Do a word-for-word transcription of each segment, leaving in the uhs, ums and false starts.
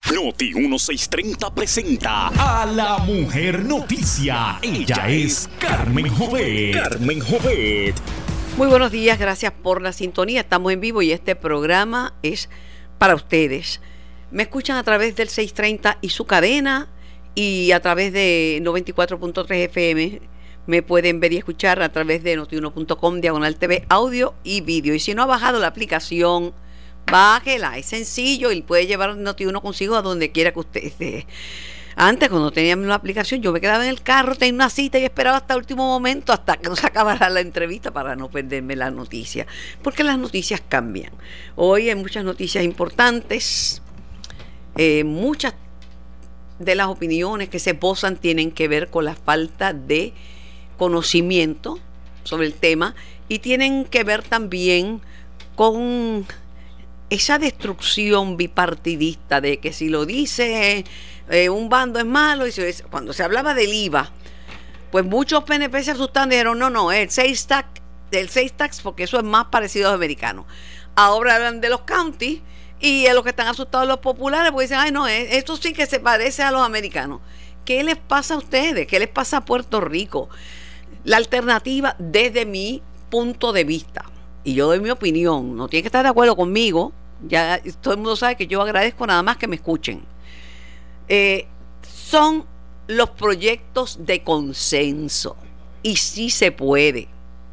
Noti dieciséis treinta presenta a la Mujer Noticia. Ella es Carmen Jovet. Carmen Jovet. Muy buenos días, gracias por la sintonía. Estamos en vivo y este programa es para ustedes. Me escuchan a través del seiscientos treinta y su cadena y a través de noventa y cuatro punto tres F M. Me pueden ver y escuchar a través de noti uno punto com, diagonal T V, audio y vídeo. Y si no ha bajado la aplicación, bájela, es sencillo y puede llevar Noti uno consigo a donde quiera que usted esté. Antes, cuando teníamos la aplicación, yo me quedaba en el carro, tenía una cita y esperaba hasta el último momento, hasta que nos acabara la entrevista para no perderme las noticias, porque las noticias cambian. Hoy hay muchas noticias importantes, eh, muchas de las opiniones que se esbozan tienen que ver con la falta de conocimiento sobre el tema y tienen que ver también con esa destrucción bipartidista de que si lo dice eh, un bando es malo, y si, cuando se hablaba del I V A, pues muchos P N P se asustaron y dijeron no, no, el seis tax, el seis tax porque eso es más parecido a los americanos. Ahora hablan de los counties y a los que están asustados los populares pues dicen, ay no, esto sí que se parece a los americanos. ¿Qué les pasa a ustedes? ¿Qué les pasa a Puerto Rico? La alternativa desde mi punto de vista, y yo doy mi opinión, no tiene que estar de acuerdo conmigo, ya todo el mundo sabe que yo agradezco nada más que me escuchen, eh, son los proyectos de consenso, y sí se puede.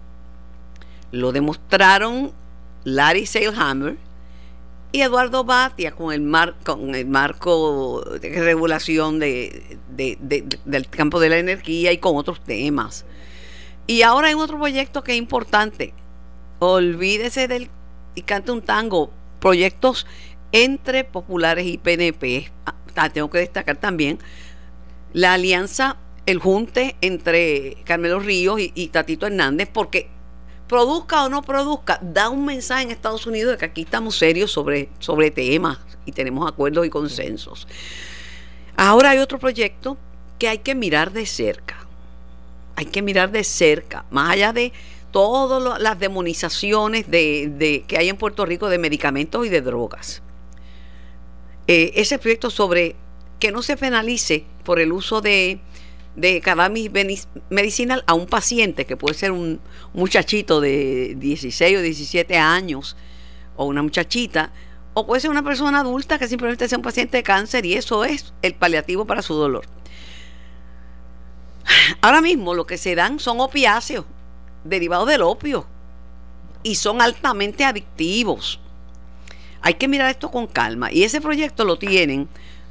Lo demostraron Larry Selhammer y Eduardo Batia con el, mar, con el marco de regulación de, de, de, de, del campo de la energía y con otros temas. Y ahora hay otro proyecto que es importante. Olvídese del y cante un tango, proyectos entre populares y P N P. Ah, tengo que destacar también la alianza, el junte entre Carmelo Ríos y, y Tatito Hernández, porque produzca o no produzca, da un mensaje en Estados Unidos de que aquí estamos serios sobre, sobre temas y tenemos acuerdos y consensos. Ahora hay otro proyecto que hay que mirar de cerca. Hay que mirar de cerca, más allá de todas las demonizaciones de, de, que hay en Puerto Rico de medicamentos y de drogas. Eh, ese proyecto sobre que no se penalice por el uso de, de cannabis medicinal a un paciente, que puede ser un muchachito de dieciséis o diecisiete años, o una muchachita, o puede ser una persona adulta que simplemente sea un paciente de cáncer, y eso es el paliativo para su dolor. Ahora mismo lo que se dan son opiáceos derivados del opio y son altamente adictivos. Hay que mirar esto con calma, y ese proyecto lo tienen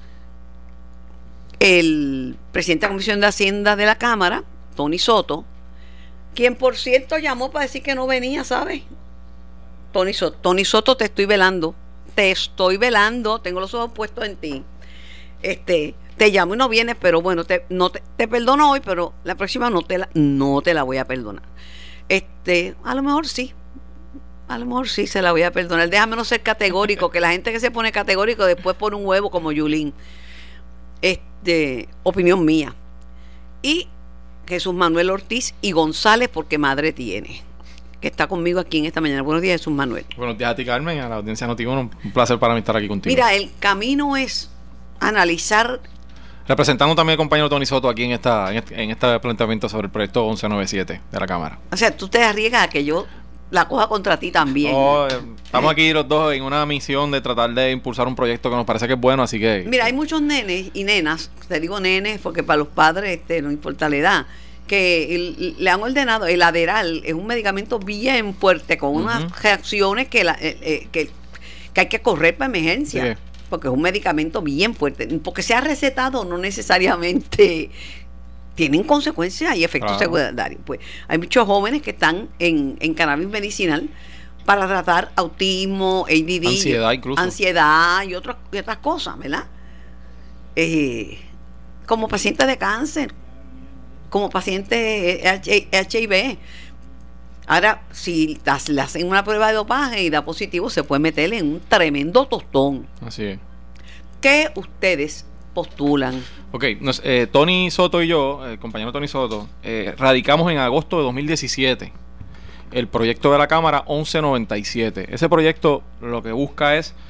el presidente de la Comisión de Hacienda de la Cámara, Tony Soto, quien por cierto llamó para decir que no venía, ¿sabes? Tony Soto, Tony Soto, te estoy velando, te estoy velando, tengo los ojos puestos en ti. Este, te llamo y no vienes, pero bueno, te, no te, te perdono hoy, pero la próxima no te la, no te la voy a perdonar. Este, a lo mejor sí, a lo mejor sí se la voy a perdonar. Déjame no ser categórico, que la gente que se pone categórico después pone un huevo como Yulín. Este, opinión mía. Y Jesús Manuel Ortiz y González, porque madre tiene, que está conmigo aquí en esta mañana. Buenos días, Jesús Manuel. Buenos días a ti, Carmen, a la audiencia Noti uno. Un placer para mí estar aquí contigo. Mira, el camino es analizar, representando también al compañero Tony Soto aquí en esta en este, en este planteamiento sobre el proyecto once noventa y siete de la Cámara. O sea, tú te arriesgas a que yo la coja contra ti también. No, eh, estamos aquí los dos en una misión de tratar de impulsar un proyecto que nos parece que es bueno, así que... Mira, hay muchos nenes y nenas, te digo nenes porque para los padres este, no importa la edad, que el, le han ordenado, el Adderall es un medicamento bien fuerte, con unas uh-huh. reacciones que, la, eh, eh, que, que hay que correr para emergencia. Sí. Porque es un medicamento bien fuerte, porque sea recetado no necesariamente tienen consecuencias y efectos claro. secundarios. Pues hay muchos jóvenes que están en, en cannabis medicinal para tratar autismo, A D D, ansiedad incluso, ansiedad y otras, y otras cosas, ¿verdad? Eh, como pacientes de cáncer, como pacientes H I V. Ahora, si le hacen una prueba de dopaje y da positivo, se puede meterle en un tremendo tostón. Así es. ¿Qué ustedes postulan? Ok, nos, eh, Tony Soto y yo, el compañero Tony Soto, eh, radicamos en agosto de dos mil diecisiete el proyecto de la Cámara once noventa y siete. Ese proyecto lo que busca es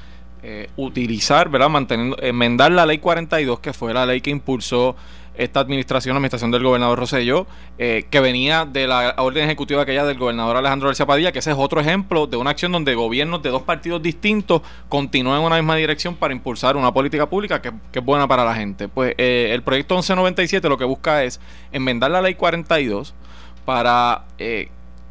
eh, utilizar, ¿verdad? Manteniendo, enmendar la ley cuarenta y dos, que fue la ley que impulsó esta administración, la administración del gobernador Rosselló, eh, que venía de la orden ejecutiva aquella del gobernador Alejandro García Padilla, que ese es otro ejemplo de una acción donde gobiernos de dos partidos distintos continúan en una misma dirección para impulsar una política pública que, que es buena para la gente. Pues eh, el proyecto once noventa y siete lo que busca es enmendar la ley cuarenta y dos para eh,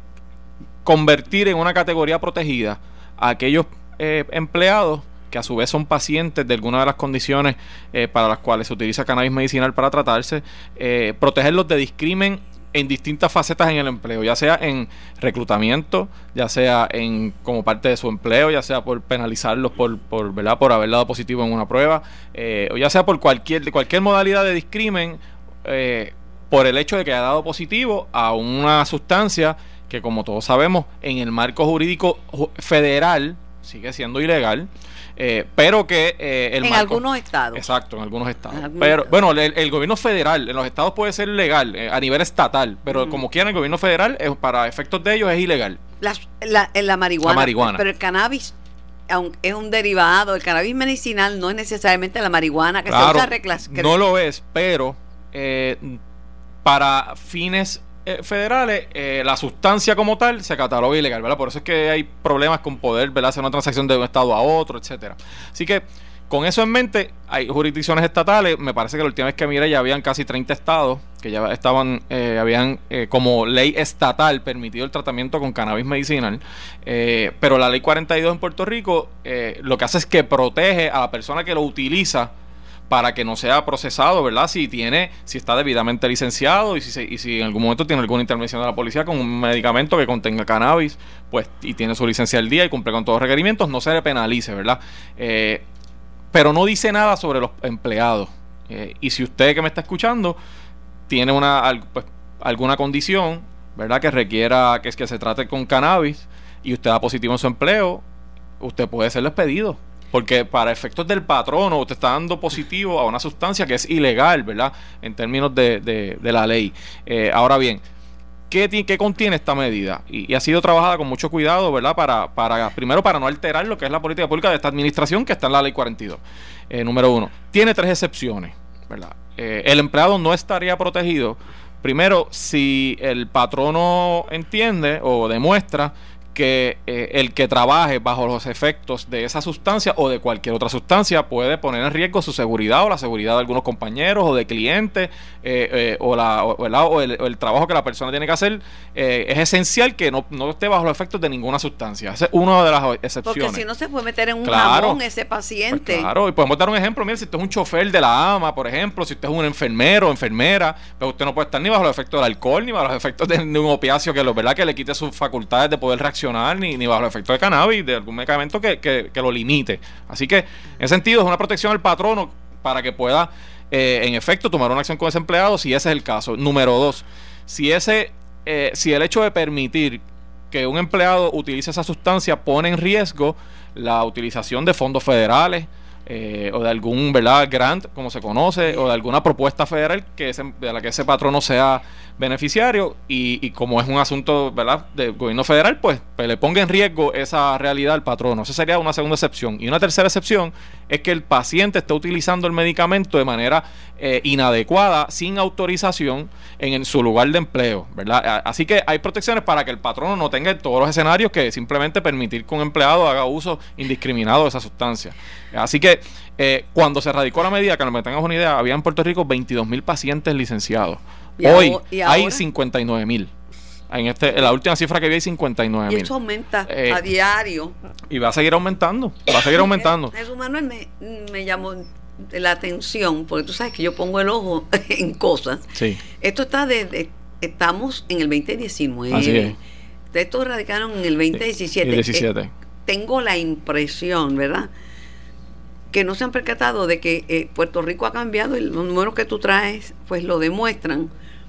convertir en una categoría protegida a aquellos eh, empleados que a su vez son pacientes de alguna de las condiciones eh, para las cuales se utiliza cannabis medicinal para tratarse, eh, protegerlos de discrimen en distintas facetas en el empleo, ya sea en reclutamiento, ya sea en como parte de su empleo, ya sea por penalizarlos por, por, ¿verdad? por haber dado positivo en una prueba, eh, o ya sea por cualquier, de cualquier modalidad de discrimen, eh, por el hecho de que haya dado positivo a una sustancia que, como todos sabemos, en el marco jurídico federal sigue siendo ilegal. Eh, pero que eh, el en marco, algunos estados. Exacto, en algunos estados. En algunos pero estados. Bueno, el, el gobierno federal, en los estados puede ser legal, eh, a nivel estatal, pero mm. como quiera, el gobierno federal, eh, para efectos de ellos, es ilegal. La, la, la, marihuana, la marihuana. Pero el cannabis es un derivado. El cannabis medicinal no es necesariamente la marihuana que claro, se usa reclas. No lo es, pero eh, para fines Eh, federales, eh, la sustancia como tal se cataloga ilegal, ¿verdad? Por eso es que hay problemas con poder, ¿verdad?, hacer una transacción de un estado a otro, etcétera. Así que, con eso en mente, hay jurisdicciones estatales. Me parece que la última vez que miré ya habían casi treinta estados que ya estaban, eh, habían eh, como ley estatal permitido el tratamiento con cannabis medicinal. Eh, pero la ley cuarenta y dos en Puerto Rico eh, lo que hace es que protege a la persona que lo utiliza para que no sea procesado, ¿verdad? Si tiene, si está debidamente licenciado y si, se, y si en algún momento tiene alguna intervención de la policía con un medicamento que contenga cannabis, pues, y tiene su licencia al día y cumple con todos los requerimientos, no se le penalice, ¿verdad? Eh, pero no dice nada sobre los empleados. Eh, y si usted que me está escuchando tiene una pues, alguna condición, ¿verdad?, que requiera que, que se trate con cannabis y usted da positivo en su empleo, usted puede ser despedido. Porque para efectos del patrono usted está dando positivo a una sustancia que es ilegal, ¿verdad?, en términos de, de, de la ley. Eh, ahora bien, ¿qué, ¿qué contiene esta medida? Y, y ha sido trabajada con mucho cuidado, ¿verdad?, para, para primero para no alterar lo que es la política pública de esta administración, que está en la ley cuarenta y dos. Eh, número uno, tiene tres excepciones, ¿verdad? Eh, el empleado no estaría protegido, primero, si el patrono entiende o demuestra que eh, el que trabaje bajo los efectos de esa sustancia o de cualquier otra sustancia puede poner en riesgo su seguridad o la seguridad de algunos compañeros o de clientes, eh, eh, o, la, o, o, el, o el trabajo que la persona tiene que hacer. Eh, es esencial que no, no esté bajo los efectos de ninguna sustancia. Esa es una de las excepciones. Porque si no se puede meter en un claro, jamón ese paciente. Pues claro, y podemos dar un ejemplo. Mire, si usted es un chofer de la AMA, por ejemplo, si usted es un enfermero o enfermera, pues usted no puede estar ni bajo los efectos del alcohol, ni bajo los efectos de, de un opiáceo que, lo, ¿verdad?, que le quite sus facultades de poder reaccionar, Ni, ni bajo el efecto de cannabis, de algún medicamento que, que, que lo limite. Así que, en ese sentido, es una protección al patrono para que pueda, eh, en efecto, tomar una acción con ese empleado, si ese es el caso. Número dos, si ese, eh, si el hecho de permitir que un empleado utilice esa sustancia pone en riesgo la utilización de fondos federales, Eh, o de algún, ¿verdad?, grant, como se conoce, o de alguna propuesta federal que ese, de la que ese patrono sea beneficiario, y, y como es un asunto, ¿verdad?, del gobierno federal, pues, pues le ponga en riesgo esa realidad al patrono. Esa sería una segunda excepción. Y una tercera excepción es que el paciente esté utilizando el medicamento de manera eh, inadecuada, sin autorización, en, en su lugar de empleo, ¿verdad? Así que hay protecciones para que el patrono no tenga en todos los escenarios que simplemente permitir que un empleado haga uso indiscriminado de esa sustancia. Así que eh, cuando se radicó la medida, que no me tengas una idea, había en Puerto Rico veintidós mil pacientes licenciados. ¿Y Hoy ahora, ¿y hay cincuenta y nueve mil. En, este, en la última cifra que vi hay cincuenta y nueve mil. Y eso aumenta eh, a diario. Y va a seguir aumentando. Va a seguir aumentando. Jesús Manuel me, me llamó la atención, porque tú sabes que yo pongo el ojo en cosas. Sí. Esto está desde, estamos en el veinte diecinueve. Así es. Estos radicaron en el veinte diecisiete. Sí, diecisiete. Eh, tengo la impresión, ¿verdad?, que no se han percatado de que eh, Puerto Rico ha cambiado y los números que tú traes pues lo demuestran,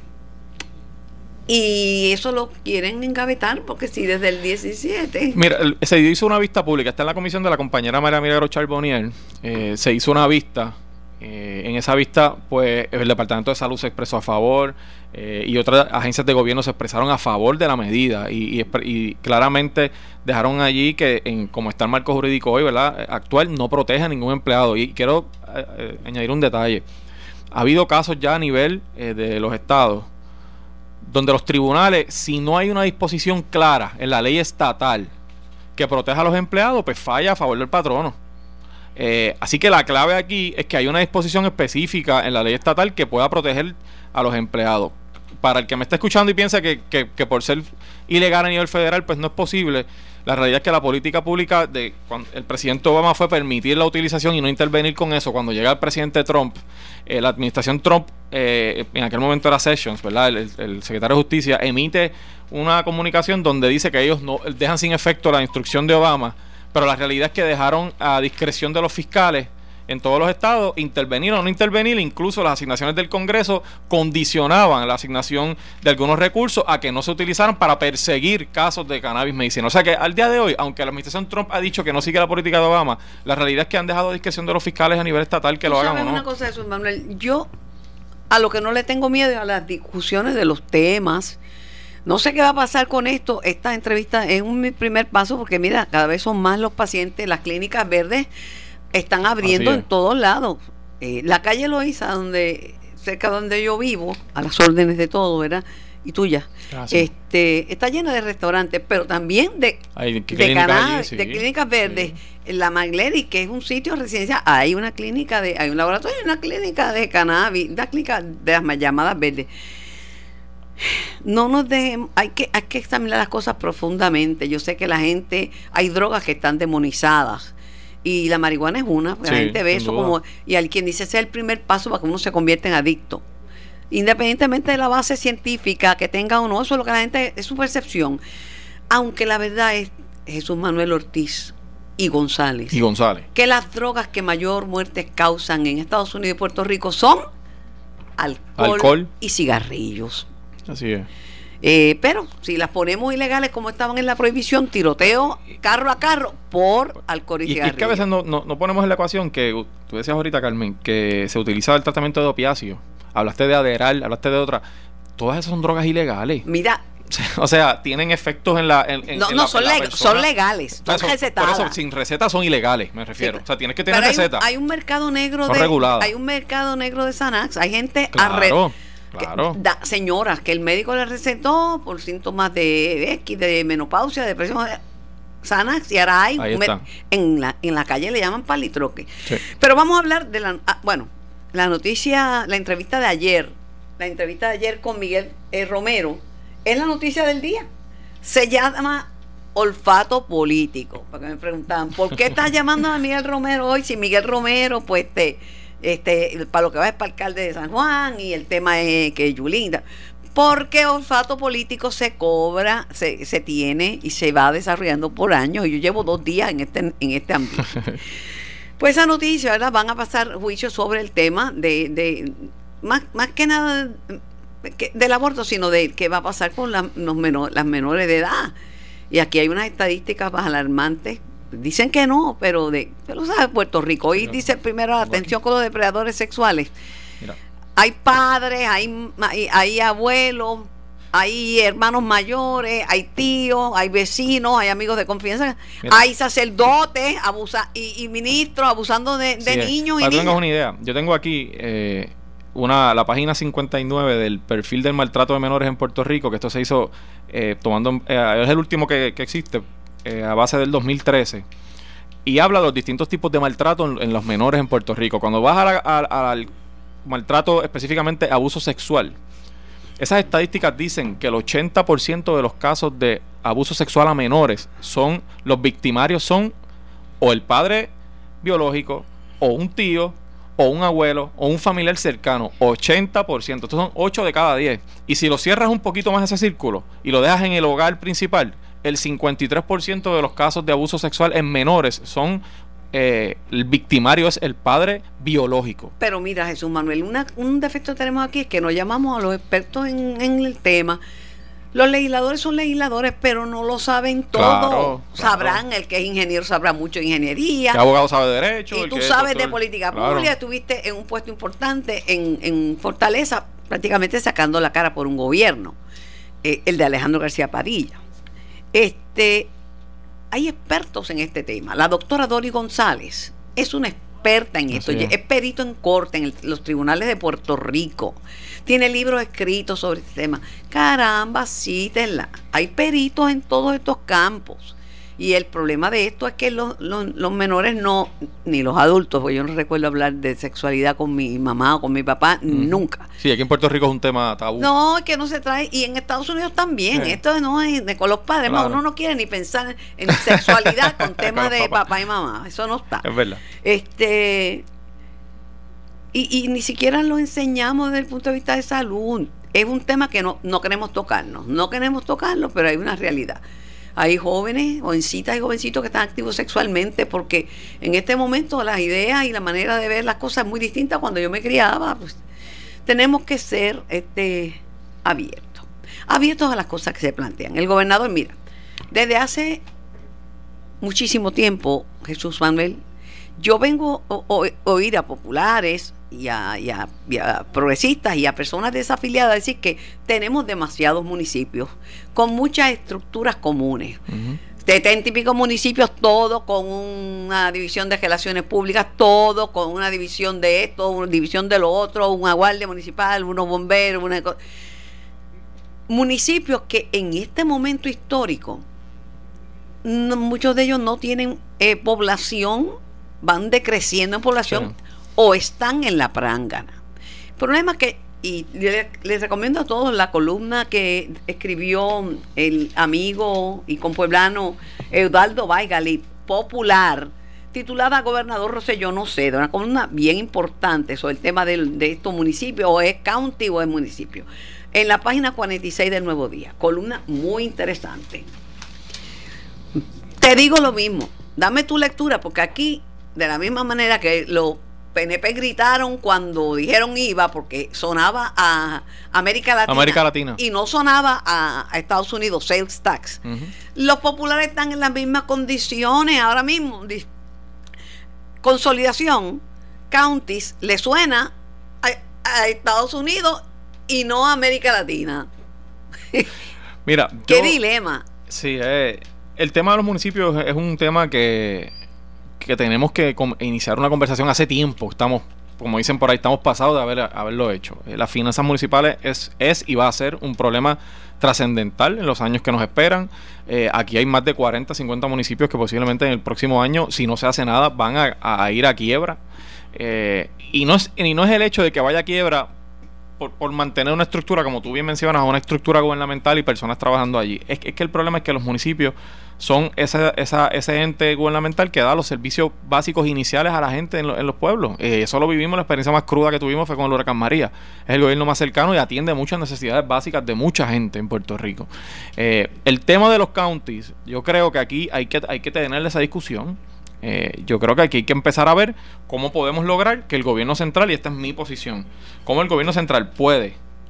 y eso lo quieren engavetar, porque si desde el diecisiete... Mira, se hizo una vista pública, está en la comisión de la compañera María Milagro Charbonnier, eh, se hizo una vista Eh, en esa vista, pues el Departamento de Salud se expresó a favor eh, y otras agencias de gobierno se expresaron a favor de la medida y, y, y claramente dejaron allí que, en, como está el marco jurídico hoy, ¿verdad?, actual, no protege a ningún empleado. Y quiero eh, eh, añadir un detalle. Ha habido casos ya a nivel eh, de los estados donde los tribunales, si no hay una disposición clara en la ley estatal que proteja a los empleados, pues falla a favor del patrono. Eh, así que la clave aquí es que hay una disposición específica en la ley estatal que pueda proteger a los empleados. Para el que me está escuchando y piensa que, que, que por ser ilegal a nivel federal pues no es posible, la realidad es que la política pública de cuando el presidente Obama fue permitir la utilización y no intervenir con eso. Cuando llega el presidente Trump, eh, la administración Trump, eh, en aquel momento era Sessions, ¿verdad?, el, el secretario de Justicia, emite una comunicación donde dice que ellos no dejan sin efecto la instrucción de Obama, pero la realidad es que dejaron a discreción de los fiscales en todos los estados intervenir o no intervenir. Incluso las asignaciones del Congreso condicionaban la asignación de algunos recursos a que no se utilizaran para perseguir casos de cannabis medicinal. O sea que al día de hoy, aunque la administración Trump ha dicho que no sigue la política de Obama, la realidad es que han dejado a discreción de los fiscales a nivel estatal que lo hagan o no. Una cosa de eso, Manuel, yo a lo que no le tengo miedo es a las discusiones de los temas. No sé qué va a pasar con esto. Esta entrevista es un primer paso porque mira, cada vez son más los pacientes. Las clínicas verdes están abriendo en todos lados. Eh, la calle Loíza, donde cerca donde yo vivo, a las órdenes de todo, ¿verdad? Y tuya. Ah, sí. Este, está llena de restaurantes, pero también de, hay de, canal, sí, de clínicas verdes. Sí. En la Magleri, que es un sitio residencial, hay una clínica de, hay un laboratorio y una clínica de cannabis, una clínica de las llamadas verdes. No nos dejemos, hay que, hay que examinar las cosas profundamente. Yo sé que la gente, hay drogas que están demonizadas y la marihuana es una, sí, la gente ve eso duda. como, y al quien dice ese es el primer paso para que uno se convierta en adicto, independientemente de la base científica que tenga o no. Eso es lo que la gente, es su percepción, aunque la verdad es Jesús Manuel Ortiz y González, y González que las drogas que mayor muertes causan en Estados Unidos y Puerto Rico son alcohol, alcohol. y cigarrillos. Así es. Eh, pero si las ponemos ilegales como estaban en la prohibición, tiroteo carro a carro por alcohol y, y cigarrillo. Y es que a veces no, no, no ponemos en la ecuación que tú decías ahorita, Carmen, que se utilizaba el tratamiento de opiáceos. Hablaste de Adderall, hablaste de otra. Todas esas son drogas ilegales. Mira, o sea, tienen efectos en la en, en, no, en no la, son, en la leg- son legales, son eso, recetadas. Por eso, sin receta son ilegales, me refiero. Sí, o sea, tienes que tener pero hay receta. Un, hay un mercado negro son de reguladas. Hay un mercado negro de Xanax. Hay gente claro. arre- Claro. Que, da, señoras que el médico le recetó por síntomas de X, de menopausia, de depresión, Xanax, y ahora hay me, en la en la calle le llaman palitroque. Sí. Pero vamos a hablar de la ah, bueno, la noticia, la entrevista de ayer, la entrevista de ayer con Miguel eh, Romero es la noticia del día. Se llama olfato político. Porque me preguntaban, ¿por qué estás llamando a Miguel Romero hoy? Si Miguel Romero, pues te Este, para lo que va es para el alcalde de San Juan y el tema es que Yulinda, porque olfato político se cobra, se, se tiene y se va desarrollando por años, y yo llevo dos días en este en este ámbito. Pues esa noticia, ¿verdad? Van a pasar juicios sobre el tema de, de más, más que nada que, del aborto, sino de qué va a pasar con la, los menor, las menores de edad. Y aquí hay unas estadísticas más alarmantes. Dicen que no, pero de pero sabe Puerto Rico. Hoy dice primero la atención con los depredadores sexuales. Mira. Hay padres, hay, hay, hay abuelos, hay hermanos mayores, hay tíos, hay vecinos, hay amigos de confianza, Mira. hay sacerdotes abusa, y, y ministros abusando de, de sí, niños. Para y que tengas una idea, yo tengo aquí eh, una la página cincuenta y nueve del perfil del maltrato de menores en Puerto Rico, que esto se hizo eh, tomando, eh, es el último que, que existe. Eh, a base del dos mil trece, y habla de los distintos tipos de maltrato en, en los menores en Puerto Rico. Cuando vas a la, a, al maltrato, específicamente abuso sexual, esas estadísticas dicen que el ochenta por ciento de los casos de abuso sexual a menores son, los victimarios son o el padre biológico, o un tío, o un abuelo, o un familiar cercano. Ochenta por ciento. Estos son ocho de cada diez. Y si lo cierras un poquito más ese círculo y lo dejas en el hogar principal, el cincuenta y tres por ciento de los casos de abuso sexual en menores son, eh, el victimario es el padre biológico. Pero mira, Jesús Manuel, una, un defecto que tenemos aquí es que no llamamos a los expertos en, en el tema. Los legisladores son legisladores, pero no lo saben todo. Claro, sabrán, claro. el que es ingeniero sabrá mucho de ingeniería. El abogado sabe de derecho. Y el tú que es sabes doctor, de política claro. pública, estuviste en un puesto importante en, en Fortaleza, prácticamente sacando la cara por un gobierno, eh, el de Alejandro García Padilla. Este, hay expertos en este tema. La doctora Dori González es una experta en esto, Así es. es perito en corte en el- los tribunales de Puerto Rico. Tiene libros escritos sobre este tema. Caramba, cítenla. Hay peritos en todos estos campos. Y el problema de esto es que los, los, los menores no, ni los adultos, porque yo no recuerdo hablar de sexualidad con mi mamá o con mi papá, Ujú. nunca. Sí, aquí en Puerto Rico es un tema tabú. No, es que no se trae, y en Estados Unidos también, Sí. esto no es de con los padres, más Claro. uno no quiere ni pensar en sexualidad con temas Con los de papás. papá y mamá, eso no está. Es verdad. Este y, y ni siquiera lo enseñamos desde el punto de vista de salud. Es un tema que no, no queremos tocarnos, no queremos tocarlo, pero hay una realidad. Hay jóvenes, jovencitas y jovencitos que están activos sexualmente porque en este momento las ideas y la manera de ver las cosas es muy distinta a cuando yo me criaba. Pues, tenemos que ser este, abiertos, abiertos a las cosas que se plantean. El gobernador, mira, desde hace muchísimo tiempo, Jesús Manuel, yo vengo a o- oír a populares y a, y, a, y a progresistas y a personas desafiliadas decir que tenemos demasiados municipios con muchas estructuras comunes. Ujú. setenta y pico municipios, todo con una división de relaciones públicas, todo con una división de esto, una división de lo otro, una guardia municipal, unos bomberos, una co- municipios que en este momento histórico no- muchos de ellos no tienen eh, población, van decreciendo en población Sí. o están en la prángana. El problema es que, y le- les recomiendo a todos la columna que escribió el amigo y compueblano Eudaldo Baigali, popular, titulada Gobernador Rosselló no cede, una columna bien importante sobre el tema del- de estos municipios, o es county o es municipio, en la página cuarenta y seis del Nuevo Día. Columna muy interesante. Te digo lo mismo, dame tu lectura, porque aquí, de la misma manera que los P N P gritaron cuando dijeron IVA, porque sonaba a América Latina, América Latina. y no sonaba a, a Estados Unidos, sales tax. Ujú. Los populares están en las mismas condiciones ahora mismo. Dis- Consolidación, counties, le suena a, a Estados Unidos y no a América Latina. Mira, Qué yo- dilema. Sí, eh, el tema de los municipios es un tema que, que tenemos que com- iniciar una conversación hace tiempo. Estamos, como dicen por ahí, estamos pasados de haber, haberlo hecho. Eh, las finanzas municipales es, es y va a ser un problema trascendental en los años que nos esperan. Eh, aquí hay más de cuarenta, cincuenta municipios que posiblemente en el próximo año, si no se hace nada, van a, a ir a quiebra. Eh, y, no es, y no es el hecho de que vaya a quiebra por, por mantener una estructura, como tú bien mencionas, una estructura gubernamental y personas trabajando allí. Es, que- es que el problema es que los municipios son esa, esa, ese ente gubernamental que da los servicios básicos iniciales a la gente en, lo- en los pueblos. Eh, eso lo vivimos, la experiencia más cruda que tuvimos fue con el huracán María. Es el gobierno más cercano y atiende muchas necesidades básicas de mucha gente en Puerto Rico. Eh, el tema de los counties, yo creo que aquí hay que, hay que tener esa discusión. Eh, yo creo que aquí hay que empezar a ver cómo podemos lograr que el gobierno central, y esta es mi posición, cómo el gobierno central puede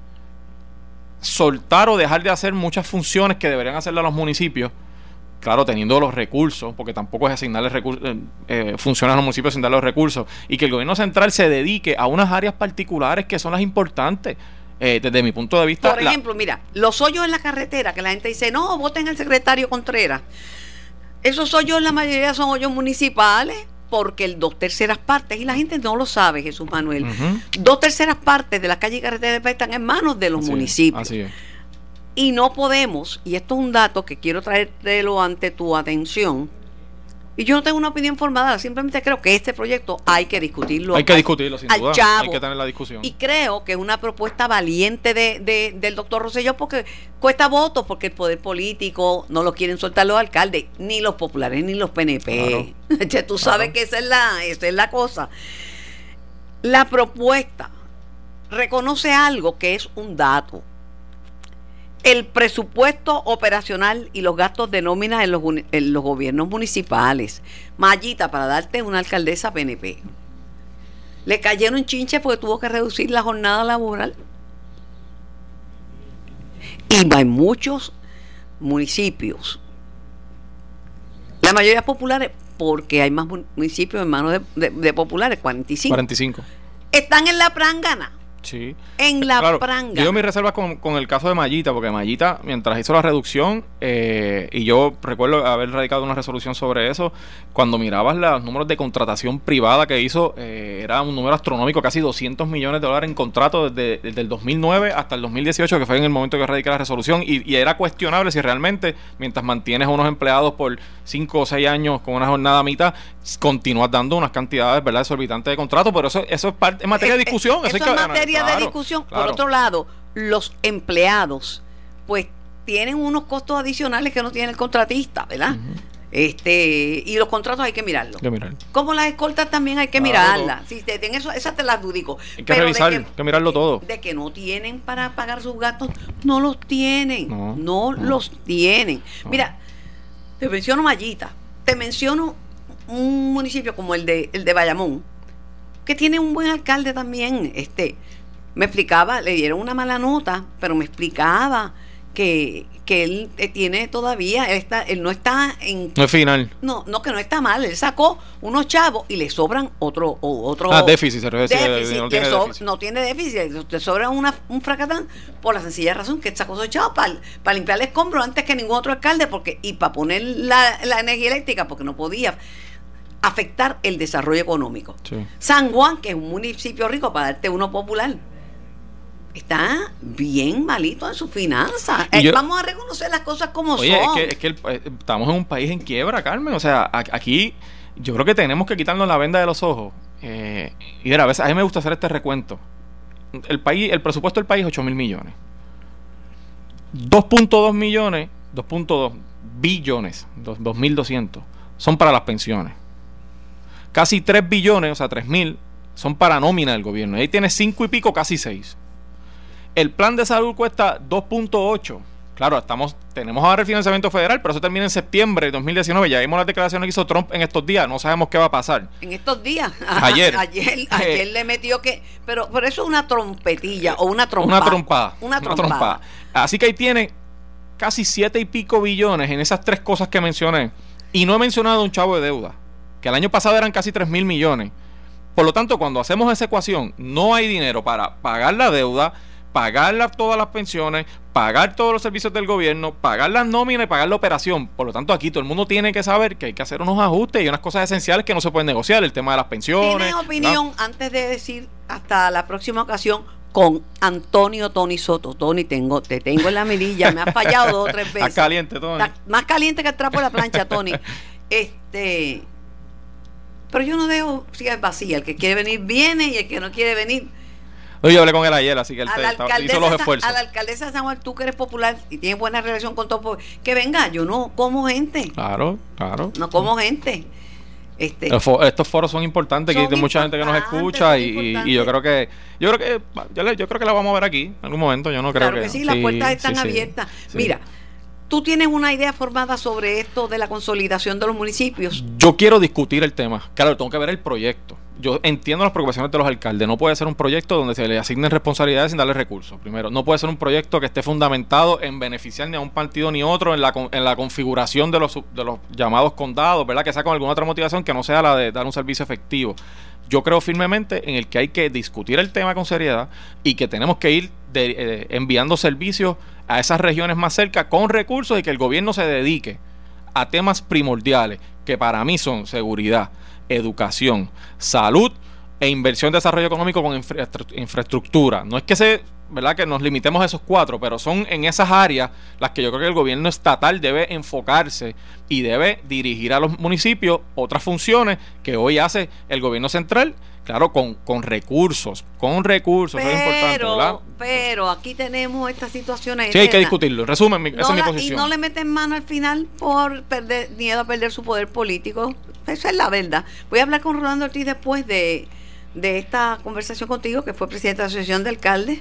soltar o dejar de hacer muchas funciones que deberían hacerle a los municipios, claro, teniendo los recursos, porque tampoco es asignarles recursos, eh, eh, funciones a los municipios sin darles los recursos, y que el gobierno central se dedique a unas áreas particulares que son las importantes. Eh, desde mi punto de vista, Por la- ejemplo, mira, los hoyos en la carretera, que la gente dice, no, voten al secretario Contreras. Esos hoyos, la mayoría son hoyos municipales, porque el dos terceras partes, y la gente no lo sabe, Jesús Manuel, Ujú. dos terceras partes de las calles y carreteras del país están en manos de los Así es, municipios. así es. Y no podemos, y esto es un dato que quiero traértelo ante tu atención, y yo no tengo una opinión formada, simplemente creo que este proyecto hay que discutirlo. Hay que al- discutirlo, sin al duda. chavo. Hay que tener la discusión. Y creo que es una propuesta valiente de, de- del doctor Rosselló, porque cuesta votos, porque el poder político no lo quieren soltar los alcaldes, ni los populares, ni los P N P. Ya tú sabes Claro. que esa es, la, esa es la cosa. La propuesta reconoce algo que es un dato. El presupuesto operacional y los gastos de nómina en los, uni- en los gobiernos municipales. Mallita, para darte una alcaldesa P N P. Le cayeron chinches porque tuvo que reducir la jornada laboral. Y hay muchos municipios, la mayoría populares, porque hay más municipios en manos de, de, de populares, cuarenta y cinco. cuarenta y cinco. Están en la prángana. Sí. En la claro, pranga. Yo doy mis reservas con, con el caso de Mayita, porque Mayita, mientras hizo la reducción, eh, y yo recuerdo haber radicado una resolución sobre eso, cuando mirabas los números de contratación privada que hizo, eh, era un número astronómico, casi doscientos millones de dólares en contratos desde, desde el dos mil nueve hasta el dos mil dieciocho, que fue en el momento que radiqué la resolución, y, y era cuestionable si realmente, mientras mantienes a unos empleados por cinco o seis años con una jornada a mitad, continúas dando unas cantidades, ¿verdad?, exorbitantes de contratos, pero eso, eso es, parte, es materia de discusión. Eso, eso es que, materia claro, de discusión. claro. Por otro lado, los empleados, pues, tienen unos costos adicionales que no tiene el contratista, ¿verdad? Uh-huh. Este, y los contratos hay que mirarlos. Mirar. Como las escoltas también hay que claro, mirarlas. Si te, en eso, esas te las adjudico. Hay que Pero revisar, que, hay que mirarlo todo. De que no tienen para pagar sus gastos, no los tienen. No, no, no. los tienen. No. Mira, te menciono Mayita, te menciono un municipio como el de el de Bayamón, que tiene un buen alcalde también. Este, me explicaba, le dieron una mala nota, pero me explicaba que, que él eh, tiene todavía, él, está, él no está en... No es final. No, no, que no está mal. Él sacó unos chavos y le sobran otro... otro ah, déficit, se refiere. Déficit, no, tiene so, déficit. no tiene déficit. Le sobra una, un fracatán por la sencilla razón que él sacó esos chavos para, para limpiar el escombro antes que ningún otro alcalde, porque y para poner la, la energía eléctrica, porque no podía afectar el desarrollo económico. Sí. San Juan, que es un municipio rico, para darte uno popular, está bien malito en sus finanzas. Eh, yo, vamos a reconocer las cosas como oye, son. Oye, es que, es que el, estamos en un país en quiebra, Carmen. O sea, a, aquí yo creo que tenemos que quitarnos la venda de los ojos. Eh, y mira, a veces a mí me gusta hacer este recuento. El país, el presupuesto del país es ocho mil millones. dos punto dos millones, dos punto dos billones, dos mil doscientos, son para las pensiones. Casi tres billones, o sea, tres mil, son para nómina del gobierno. Ahí tienes cinco y pico, casi seis. El plan de salud cuesta dos punto ocho. Claro, estamos, tenemos ahora el financiamiento federal, pero eso termina en septiembre de dos mil diecinueve. Ya vimos las declaraciones que hizo Trump en estos días. No sabemos qué va a pasar. En estos días. Ayer. ayer, eh, ayer le metió que... Pero, pero eso es una trompetilla o una trompada. Una trompada. Una trompada. Una trompada. Así que ahí tiene casi siete y pico billones en esas tres cosas que mencioné. Y no he mencionado un chavo de deuda, que el año pasado eran casi tres mil millones. Por lo tanto, cuando hacemos esa ecuación, no hay dinero para pagar la deuda, pagar la, todas las pensiones, pagar todos los servicios del gobierno, pagar las nóminas y pagar la operación. Por lo tanto, aquí todo el mundo tiene que saber que hay que hacer unos ajustes y unas cosas esenciales que no se pueden negociar. El tema de las pensiones. ¿Tienes opinión, ¿no? Antes de decir hasta la próxima ocasión, con Antonio Tony Soto? Tony, tengo, te tengo en la mirilla, me has fallado dos o tres veces. Está caliente, Tony. Está más caliente que el trapo de la plancha, Tony. Este... Pero yo no dejo si es vacía. El que quiere venir, viene, y el que no quiere venir... No, yo hablé con él ayer, así que él te, hizo los esfuerzos. A la alcaldesa de San Juan, tú que eres popular y tienes buena relación con todo, que venga. Yo no como gente. Claro, claro. No como gente. Este, Estos foros son importantes, son que hay mucha gente que nos escucha y, y yo creo que yo creo que yo, le, yo creo que la vamos a ver aquí en algún momento. Yo no creo claro que, que sí, sí, las puertas están sí, abiertas. Sí, Mira, ¿tú tienes una idea formada sobre esto de la consolidación de los municipios? Yo quiero discutir el tema. Claro, tengo que ver el proyecto. Yo entiendo las preocupaciones de los alcaldes. No puede ser un proyecto donde se le asignen responsabilidades sin darle recursos. Primero, no puede ser un proyecto que esté fundamentado en beneficiar ni a un partido ni otro en la, en la configuración de los, de los llamados condados, ¿verdad? Que sea con alguna otra motivación que no sea la de dar un servicio efectivo. Yo creo firmemente en el que hay que discutir el tema con seriedad y que tenemos que ir de, eh, enviando servicios a esas regiones más cerca con recursos y que el gobierno se dedique a temas primordiales que para mí son seguridad, educación, salud e inversión de desarrollo económico con infra infraestructura. No es que se, ¿verdad?, que nos limitemos a esos cuatro, pero son en esas áreas las que yo creo que el gobierno estatal debe enfocarse y debe dirigir a los municipios otras funciones que hoy hace el gobierno central, claro, con, con recursos, con recursos, pero, eso es importante, ¿verdad? Pero aquí tenemos estas situaciones. Sí, hay que discutirlo. En resumen, mi, no esa la, es mi posición. Y no le meten mano al final por perder, miedo a perder su poder político. Esa es la verdad. Voy a hablar con Rolando Ortiz después de, de esta conversación contigo, que fue presidente de la Asociación de Alcaldes.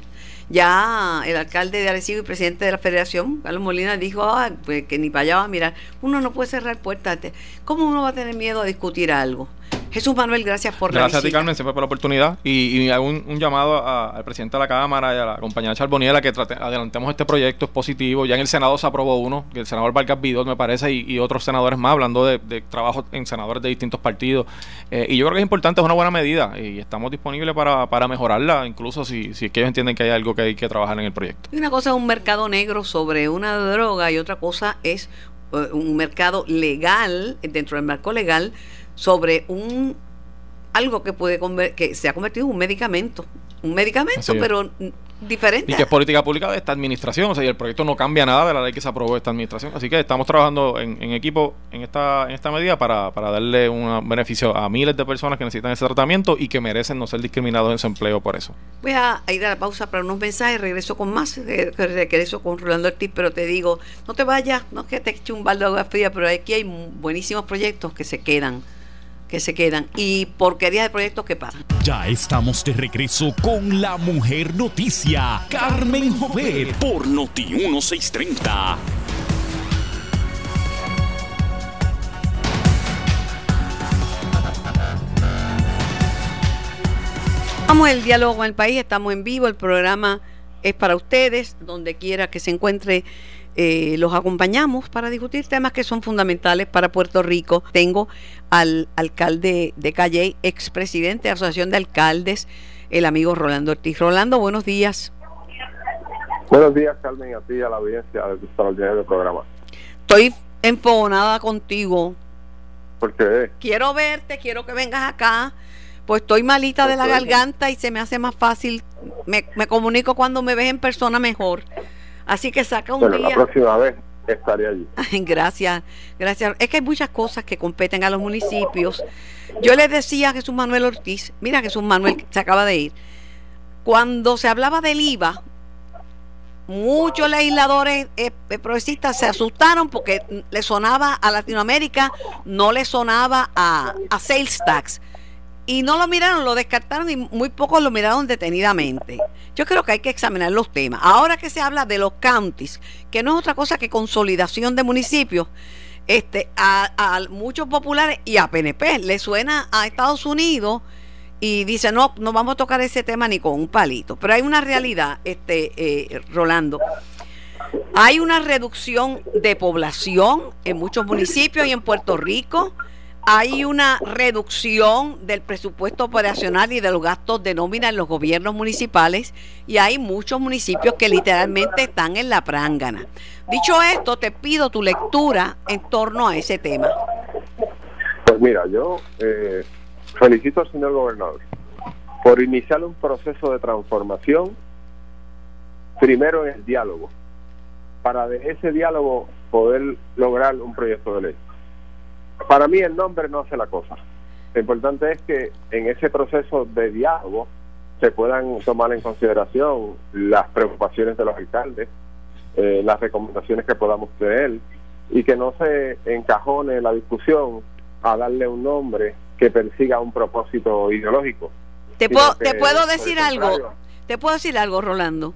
Ya el alcalde de Arecibo y presidente de la Federación, Carlos Molina, dijo ah, pues, que ni para allá va a mirar. Uno no puede cerrar puertas. ¿Cómo uno va a tener miedo a discutir algo? Jesús Manuel, gracias por la Gracias visita. a ti, Carmen, siempre por la oportunidad. Y, y hago un, un llamado a, al presidente de la Cámara y a la compañera Charboniela que trate, adelantemos este proyecto, es positivo. Ya en el Senado se aprobó uno, que el senador Vargas Vidot, me parece, y, y otros senadores más, hablando de, de trabajo en senadores de distintos partidos. Eh, y yo creo que es importante, es una buena medida, y estamos disponibles para, para mejorarla, incluso si, si es que ellos entienden que hay algo que hay que trabajar en el proyecto. Y una cosa es un mercado negro sobre una droga y otra cosa es uh, un mercado legal, dentro del marco legal, sobre un algo que puede conver- que se ha convertido en un medicamento, un medicamento, pero diferente. Y que es política pública de esta administración, o sea, y el proyecto no cambia nada de la ley que se aprobó de esta administración, así que estamos trabajando en, en equipo en esta en esta medida para, para darle un beneficio a miles de personas que necesitan ese tratamiento y que merecen no ser discriminados en su empleo por eso. Voy a ir a la pausa para unos mensajes, regreso con más, eh, regreso con Rolando Ortiz, pero te digo, no te vayas, no es que te eche un balde de agua fría, pero aquí hay buenísimos proyectos que se quedan. que se quedan y porquerías de proyectos que pasan. Ya estamos de regreso con la Mujer Noticia, Carmen Jovet, por Noti dieciséis treinta. Vamos al diálogo con el país, estamos en vivo, el programa es para ustedes, donde quiera que se encuentre. Eh, los acompañamos para discutir temas que son fundamentales para Puerto Rico. Tengo al alcalde de Calley, expresidente de la Asociación de Alcaldes, el amigo Rolando Ortiz. Rolando, buenos días. Buenos días, Carmen, a ti y a la audiencia del extraordinario programa. Estoy enfogonada contigo. ¿Por qué? Quiero verte, quiero que vengas acá, pues estoy malita de la garganta y se me hace más fácil, me, me comunico cuando me ves en persona mejor. Así que saca un bueno, día. La próxima vez estaré allí. Gracias, gracias. Es que hay muchas cosas que competen a los municipios. Yo les decía a Jesús Manuel Ortiz, mira, Jesús Manuel se acaba de ir. Cuando se hablaba del I V A, muchos legisladores eh, progresistas se asustaron porque le sonaba a Latinoamérica, no le sonaba a, a sales tax. Y no lo miraron, lo descartaron y muy pocos lo miraron detenidamente. Yo creo que hay que examinar los temas. Ahora que se habla de los counties, que no es otra cosa que consolidación de municipios, este, a, a muchos populares y a P N P le suena a Estados Unidos y dice no, no vamos a tocar ese tema ni con un palito. Pero hay una realidad, este, eh, Rolando. Hay una reducción de población en muchos municipios y en Puerto Rico. Hay una reducción del presupuesto operacional y de los gastos de nómina en los gobiernos municipales y hay muchos municipios que literalmente están en la prángana. Dicho esto, te pido tu lectura en torno a ese tema. Pues mira, yo eh, felicito al señor gobernador por iniciar un proceso de transformación, primero en el diálogo, para de ese diálogo poder lograr un proyecto de ley. Para mí el nombre no hace la cosa. Lo importante es que en ese proceso de diálogo se puedan tomar en consideración las preocupaciones de los alcaldes, eh, las recomendaciones que podamos tener y que no se encajone la discusión a darle un nombre que persiga un propósito ideológico. ¿Te puedo, te puedo decir algo? ¿Te puedo decir algo, Rolando?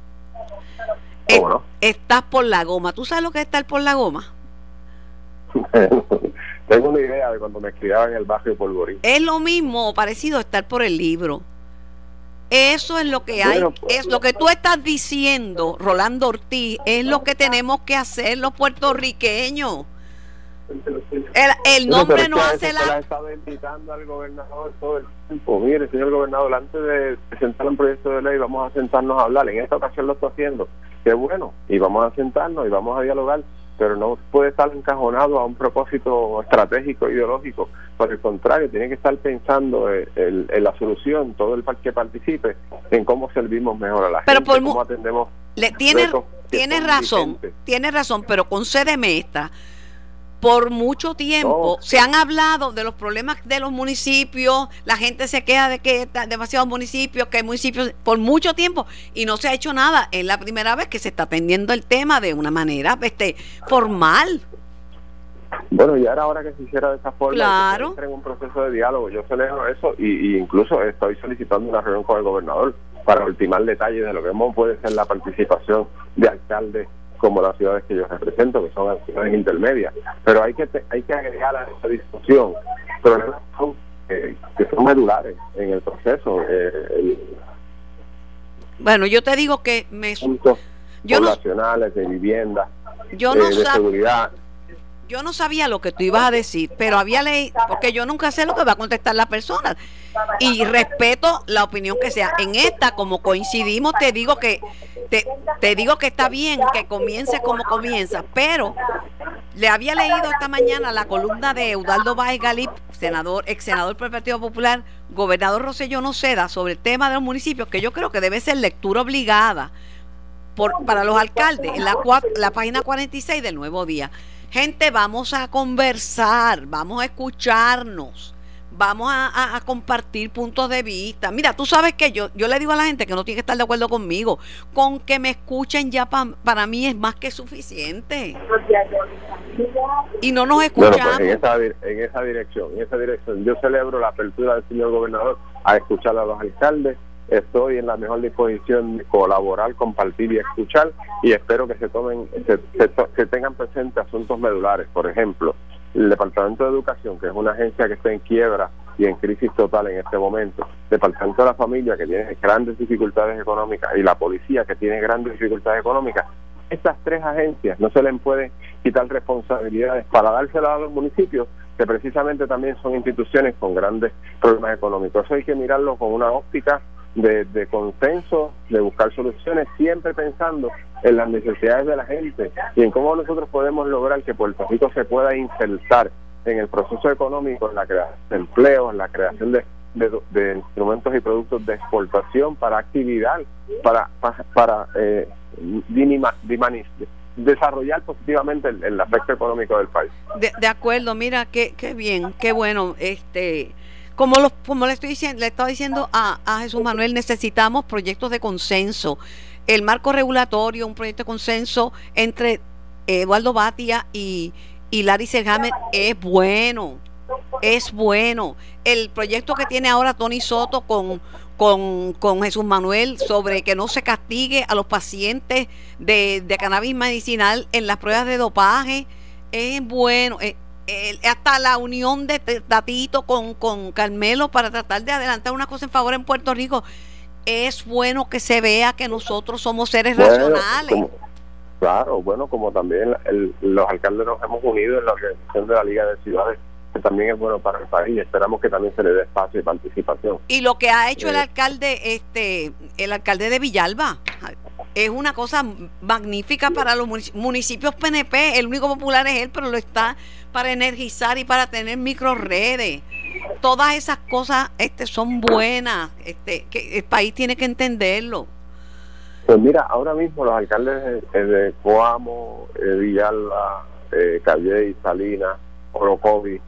¿Cómo no? Estás por la goma. ¿Tú sabes lo que es estar por la goma? Tengo una idea de cuando me criaba en el barrio de Polvorín. Es lo mismo o parecido a estar por el libro. Eso es lo que hay, bueno, pues, es lo que tú estás diciendo, Rolando Ortiz, es lo que tenemos que hacer los puertorriqueños. El, el nombre bueno, no hace la... la estado invitando al gobernador todo el tiempo. Mire, señor gobernador, antes de presentar un proyecto de ley vamos a sentarnos a hablar. En esta ocasión lo estoy haciendo. Qué bueno. Y vamos a sentarnos y vamos a dialogar. Pero no puede estar encajonado a un propósito estratégico, ideológico. Por el contrario, tiene que estar pensando en, en, en la solución, todo el que participe, en cómo servimos mejor a la pero gente, por cómo atendemos. Le, tiene, tiene razón, tiene razón, pero concédeme esta. Por mucho tiempo no. se han hablado de los problemas de los municipios, la gente se queja de que hay demasiados municipios, que hay municipios por mucho tiempo y no se ha hecho nada. Es la primera vez que se está atendiendo el tema de una manera este, formal. Bueno, ya era hora que se hiciera de esa forma. Claro. Que se en un proceso de diálogo. Yo celebro eso y, y incluso estoy solicitando una reunión con el gobernador para ultimar detalles de lo que puede ser la participación de alcaldes como las ciudades que yo represento, que son las ciudades intermedias. Pero hay que te, hay que agregar a esa discusión problemas eh, que son medulares en el proceso. Eh, el, bueno, yo te digo que me puntos yo poblacionales, no, de vivienda, yo no eh, de seguridad. Yo no sabía lo que tú ibas a decir, pero había leído, porque yo nunca sé lo que va a contestar la persona. Y respeto la opinión que sea. En esta, como coincidimos, te digo que te, te digo que está bien que comience como comienza, pero le había leído esta mañana la columna de Eudaldo Báez Galip, senador, ex senador por el Partido Popular, gobernador Rosselló Noceda, sobre el tema de los municipios, que yo creo que debe ser lectura obligada por, para los alcaldes, en la, la página cuarenta y seis del Nuevo Día. Gente, vamos a conversar, vamos a escucharnos, vamos a, a, a compartir puntos de vista. Mira, tú sabes que yo yo le digo a la gente que no tiene que estar de acuerdo conmigo, con que me escuchen ya pa, para mí es más que suficiente. Y no nos escuchamos. Bueno, pues en, esa, en esa dirección, en esa dirección, yo celebro la apertura del señor gobernador a escuchar a los alcaldes. Estoy en la mejor disposición de colaborar, compartir y escuchar, y espero que se tomen, se, se, se tengan presentes asuntos medulares. Por ejemplo, el Departamento de Educación, que es una agencia que está en quiebra y en crisis total en este momento, el Departamento de la Familia, que tiene grandes dificultades económicas, y la Policía, que tiene grandes dificultades económicas. Estas tres agencias no se les puede quitar responsabilidades para dárselas a los municipios, que precisamente también son instituciones con grandes problemas económicos. Eso hay que mirarlo con una óptica De, de consenso, de buscar soluciones, siempre pensando en las necesidades de la gente y en cómo nosotros podemos lograr que Puerto Rico se pueda insertar en el proceso económico, en la creación de empleo, en la creación de, de, de instrumentos y productos de exportación para actividad, para para, para eh, dinima, dimanis, desarrollar positivamente el, el aspecto económico del país. De, de acuerdo, mira, qué, qué bien, qué bueno, este... Como, los, como le estoy diciendo, le estaba diciendo a, a Jesús Manuel, necesitamos proyectos de consenso. El marco regulatorio, un proyecto de consenso entre Eduardo Batia y, y Larry Selhammer es bueno, es bueno. El proyecto que tiene ahora Tony Soto con, con, con Jesús Manuel sobre que no se castigue a los pacientes de, de cannabis medicinal en las pruebas de dopaje es bueno. Es, El, hasta la unión de Tatito con, con Carmelo para tratar de adelantar una cosa en favor en Puerto Rico. Es bueno que se vea que nosotros somos seres bueno, racionales. Como, claro, bueno, como también el, los alcaldes nos hemos unido en la organización de la Liga de Ciudades, que también es bueno para el país. Esperamos que también se le dé espacio y participación. Y lo que ha hecho eh, el alcalde, este, el alcalde de Villalba, es una cosa magnífica para los municipios P N P. El único popular es él, pero lo está para energizar y para tener microredes. Todas esas cosas este, son buenas. Este, que el país tiene que entenderlo. Pues mira, ahora mismo los alcaldes de, de Coamo, eh, Villalba, eh, Calley, Salinas, Orocovi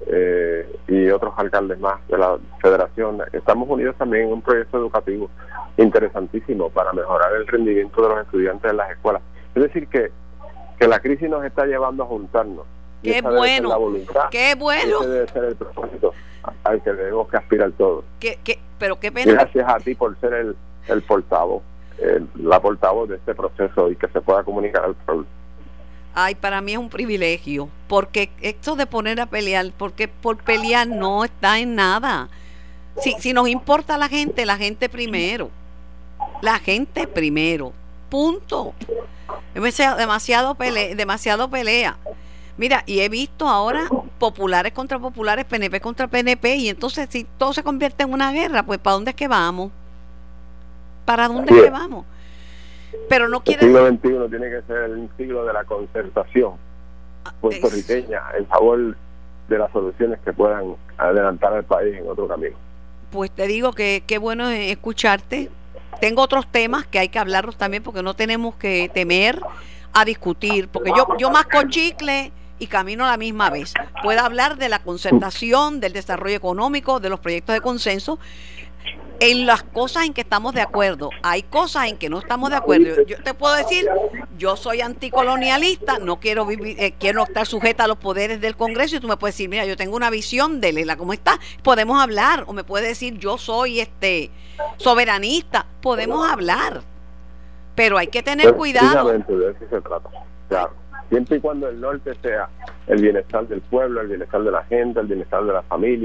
eh, y otros alcaldes más de la federación, estamos unidos también en un proyecto educativo interesantísimo para mejorar el rendimiento de los estudiantes en las escuelas. Es decir, que, que la crisis nos está llevando a juntarnos. ¡Qué bueno! La voluntad, ¡Qué bueno! Ese debe ser el propósito al que debemos que aspirar todos. ¿Qué, qué, pero qué pena. Gracias a ti por ser el, el portavoz, el, la portavoz de este proceso y que se pueda comunicar al pueblo. Ay, para mí es un privilegio, porque esto de poner a pelear, porque por pelear no está en nada. Si, si nos importa la gente, la gente primero. La gente primero. Punto. Demasiado pelea, demasiado pelea. Mira, y he visto ahora populares contra populares, P N P contra P N P, y entonces si todo se convierte en una guerra, pues ¿para dónde es que vamos? ¿Para dónde es que vamos? Pero no quiere... El siglo veintiuno tiene que ser el siglo de la concertación puertorriqueña en favor de las soluciones que puedan adelantar al país en otro camino. Pues te digo que qué bueno es escucharte. Tengo otros temas que hay que hablarlos también porque no tenemos que temer a discutir, porque yo, yo masco chicle y camino a la misma vez. Puedo hablar de la concertación, del desarrollo económico, de los proyectos de consenso, en las cosas en que estamos de acuerdo. Hay cosas en que no estamos de acuerdo. Yo te puedo decir, yo soy anticolonialista, no quiero vivir, eh, quiero estar sujeta a los poderes del Congreso, y tú me puedes decir, mira, yo tengo una visión de Lela, ¿cómo está? Podemos hablar. O me puedes decir, yo soy este soberanista. Podemos hablar. Pero hay que tener cuidado. De eso se trata. Claro. Siempre y cuando el norte sea el bienestar del pueblo, el bienestar de la gente, el bienestar de la familia,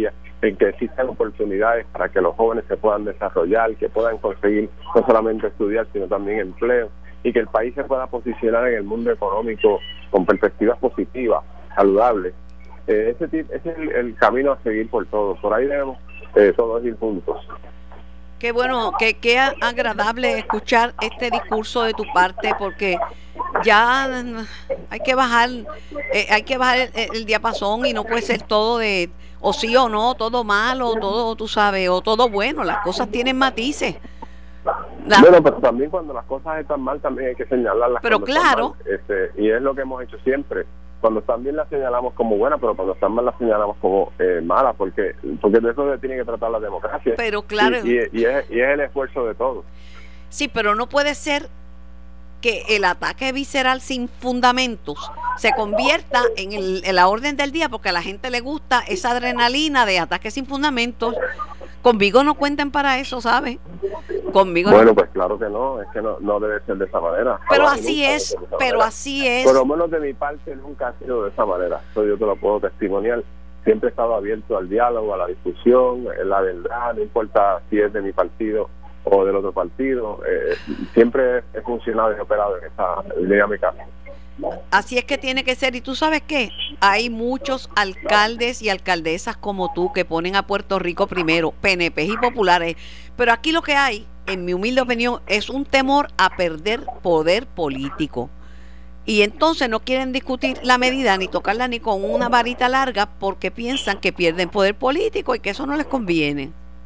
en que existan oportunidades para que los jóvenes se puedan desarrollar, que puedan conseguir no solamente estudiar, sino también empleo, y que el país se pueda posicionar en el mundo económico con perspectivas positivas, saludables. Eh, ese, ese es el, el camino a seguir por todos. Por ahí debemos eh, todos ir juntos. Qué bueno, qué, qué agradable escuchar este discurso de tu parte, porque ya hay que bajar, eh, hay que bajar el, el diapasón, y no puede ser todo de o sí o no, todo malo, todo, tú sabes, o todo bueno. Las cosas tienen matices. La... Bueno, pero también cuando las cosas están mal, también hay que señalarlas. Pero claro. Este, y es lo que hemos hecho siempre. Cuando están bien las señalamos como buenas, pero cuando están mal las señalamos como eh, malas, porque porque de eso se tiene que tratar la democracia. Pero claro. Y, y, y, es, y es el esfuerzo de todos. Sí, pero no puede ser que el ataque visceral sin fundamentos se convierta en, el, en la orden del día, porque a la gente le gusta esa adrenalina de ataques sin fundamentos. Conmigo no cuenten para eso, ¿sabes? Conmigo bueno, no. Pues claro que no, es que no, no debe ser de esa manera. Pero Jamás, así es, pero manera. así es. Por lo menos de mi parte nunca ha sido de esa manera. Eso yo te lo puedo testimoniar. Siempre he estado abierto al diálogo, a la discusión, en la verdad, no importa si es de mi partido o del otro partido. Eh, siempre he funcionado y he operado en esa dinámica. Así es que tiene que ser. Y tú sabes qué, hay muchos alcaldes y alcaldesas como tú que ponen a Puerto Rico primero, P N P y populares, pero aquí lo que hay, en mi humilde opinión, es un temor a perder poder político, y entonces no quieren discutir la medida ni tocarla ni con una varita larga, porque piensan que pierden poder político y que eso no les conviene.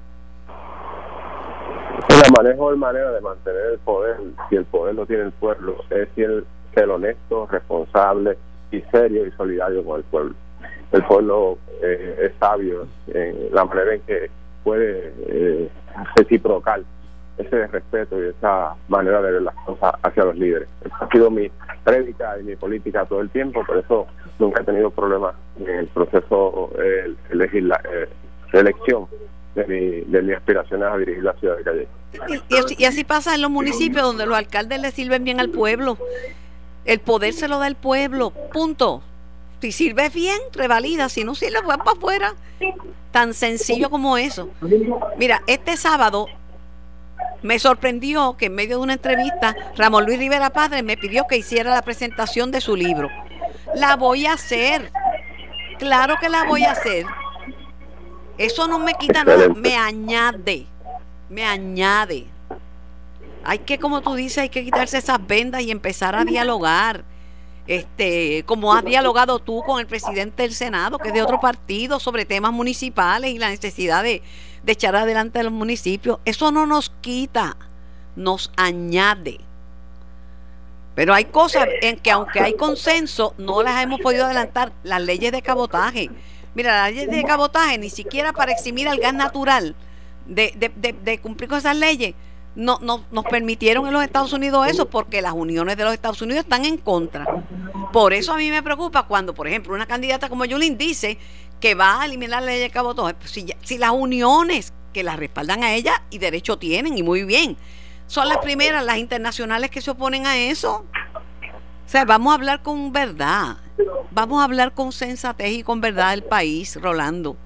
La mejor manera de mantener el poder, si el poder lo tiene el pueblo, es si el ser honesto, responsable y serio y solidario con el pueblo. El pueblo eh, es sabio en la manera en que puede eh, reciprocar ese respeto y esa manera de ver las cosas hacia los líderes. Esa ha sido mi prédica y mi política todo el tiempo, por eso nunca he tenido problemas en el proceso eh, legisla, eh, de elección de mi, de mis aspiraciones a dirigir la ciudad de Calle. Y, y, así, y así pasa en los municipios donde los alcaldes le sirven bien al pueblo. El poder se lo da el pueblo, punto. Si sirves bien, revalida. Si no sirve, pues para afuera. Tan sencillo como eso. Mira, este sábado me sorprendió que en medio de una entrevista Ramón Luis Rivera Padre me pidió que hiciera la presentación de su libro. La voy a hacer. Claro que la voy a hacer. Eso no me quita nada, me añade. Me añade. Hay que, como tú dices, hay que quitarse esas vendas y empezar a dialogar. Este, como has dialogado tú con el presidente del Senado, que es de otro partido, sobre temas municipales y la necesidad de, de echar adelante a los municipios. Eso no nos quita, nos añade. Pero hay cosas en que, aunque hay consenso, no las hemos podido adelantar. Las leyes de cabotaje. Mira, las leyes de cabotaje, ni siquiera para eximir al gas natural de, de, de, de cumplir con esas leyes, no, no nos permitieron en los Estados Unidos eso, porque las uniones de los Estados Unidos están en contra. Por eso a mí me preocupa cuando, por ejemplo, una candidata como Yulín dice que va a eliminar la ley de cabotaje. Pues si, si las uniones que las respaldan a ella, y derecho tienen, y muy bien, son las primeras, las internacionales, que se oponen a eso. O sea, vamos a hablar con verdad. Vamos a hablar con sensatez y con verdad del país, Rolando.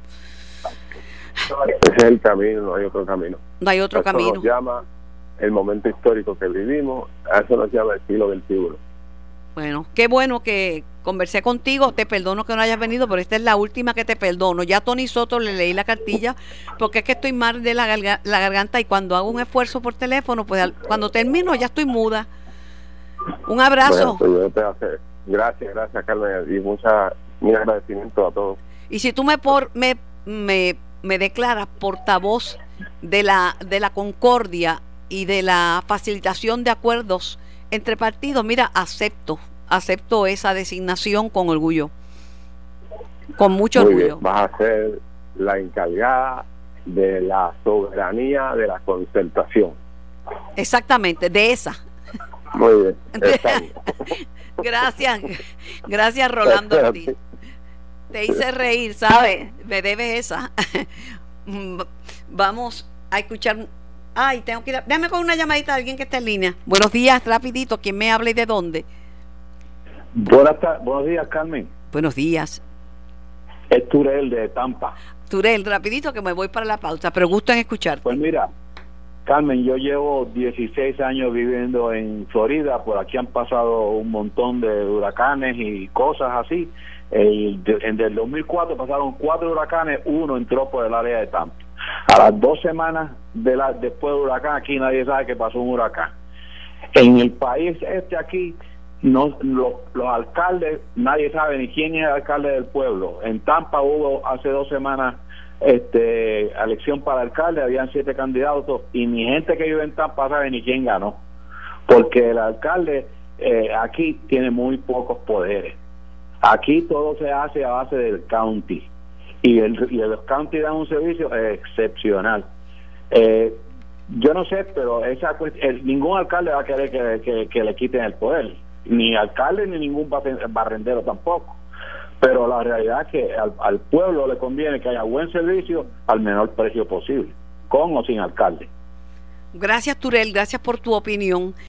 Ese es el camino, no hay otro camino. No hay otro eso camino. Nos llama el momento histórico que vivimos, a eso nos llama el siglo veintiuno. Bueno, qué bueno que conversé contigo. Te perdono que no hayas venido, pero esta es la última que te perdono. Ya a Tony Soto le leí la cartilla, porque es que estoy mal de la, garga, la garganta, y cuando hago un esfuerzo por teléfono, pues al, cuando termino ya estoy muda. Un abrazo. Bueno, pues yo te hace, gracias, gracias Carmen, y mucha, mi agradecimiento a todos. Y si tú me por me me, me declaras portavoz de la de la concordia y de la facilitación de acuerdos entre partidos, mira, acepto, acepto esa designación con orgullo, con mucho Muy orgullo. Bien, vas a ser la encargada de la soberanía de la concertación. Exactamente, de esa. Muy bien. Gracias, gracias Rolando Ortiz. Te hice reír, ¿sabes? Me debes esa. Vamos a escuchar. Ay, tengo que ir a... Déjame con una llamadita de alguien que está en línea. Buenos días, rapidito. ¿Quién me habla y de dónde? Buenas tardes, buenos días, Carmen. Buenos días. Es Turel de Tampa. Turel, rapidito que me voy para la pausa, pero gusto en escucharte. Pues mira, Carmen, yo llevo dieciséis años viviendo en Florida, por aquí han pasado un montón de huracanes y cosas así. El, de, en el dos mil cuatro pasaron cuatro huracanes, uno entró por el área de Tampa. A las dos semanas de la, después del huracán, aquí nadie sabe que pasó un huracán. En el país este aquí, no, los, los alcaldes, nadie sabe ni quién es el alcalde del pueblo. En Tampa hubo hace dos semanas este elección para alcalde, habían siete candidatos y mi gente que vive en Tampa sabe ni quién ganó, porque el alcalde eh, aquí tiene muy pocos poderes. Aquí todo se hace a base del county y, el, y los county dan un servicio excepcional. Eh, yo no sé, pero esa el, ningún alcalde va a querer que, que, que le quiten el poder, ni alcalde ni ningún barrendero tampoco. Pero la realidad es que al, al pueblo le conviene que haya buen servicio al menor precio posible, con o sin alcalde. Gracias, Turel, gracias por tu opinión.